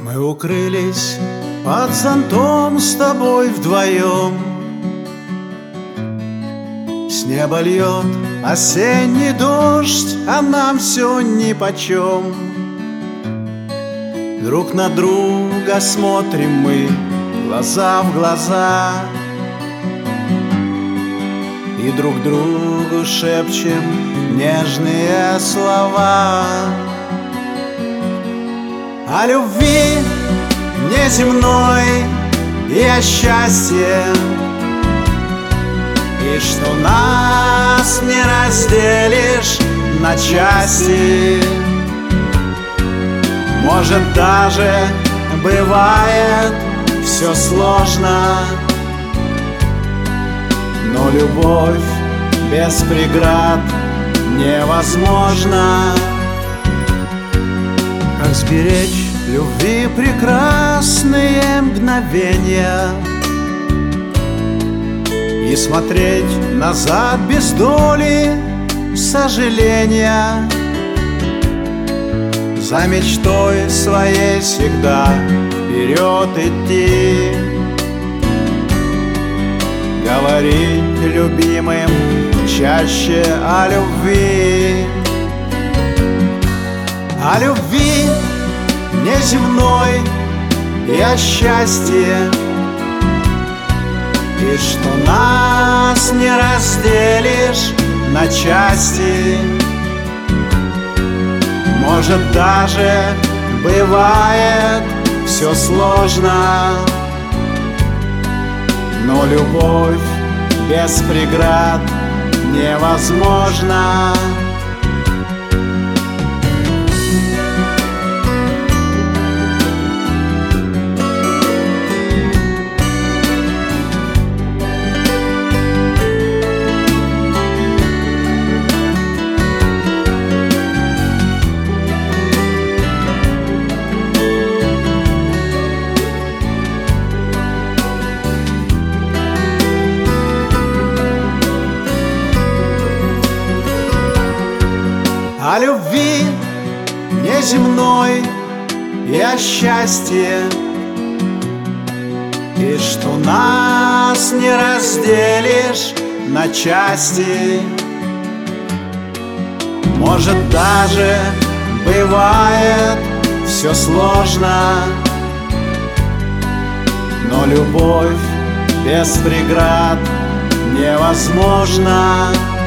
Мы укрылись под зонтом с тобой вдвоем. С неба льет осенний дождь, а нам все нипочем. Друг на друга смотрим мы, глаза в глаза, и друг другу шепчем нежные слова о любви неземной и о счастье, и что нас не разделишь на части. Может, даже бывает все сложно, но любовь без преград невозможна. Как сберечь любви прекрасные мгновения и смотреть назад без доли сожаления, за мечтой своей всегда вперед идти, говорить любимым чаще о любви. О любви неземной и о счастье, и что нас не разделишь на части. Может, даже бывает все сложно, но любовь без преград невозможна. О любви неземной и о счастье, и что нас не разделишь на части. Может, даже бывает все сложно, но любовь без преград невозможна.